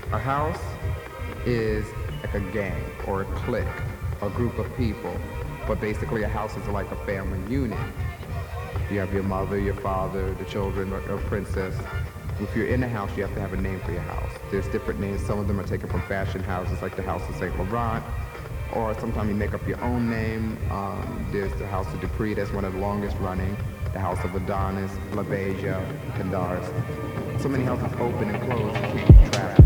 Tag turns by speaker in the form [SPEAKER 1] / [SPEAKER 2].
[SPEAKER 1] A house is like a gang or a clique, a group of people. But basically a house is like a family unit. You have your mother, your father, the children, a princess. If you're in a house, you have to have a name for your house. There's different names. Some of them are taken from fashion houses, like the House of St. Laurent, or sometimes you make up your own name. There's the House of Dupree, that's one of the longest running. The House of Adonis, LaBeija, Candaris. So many houses open and close, you can't keep track.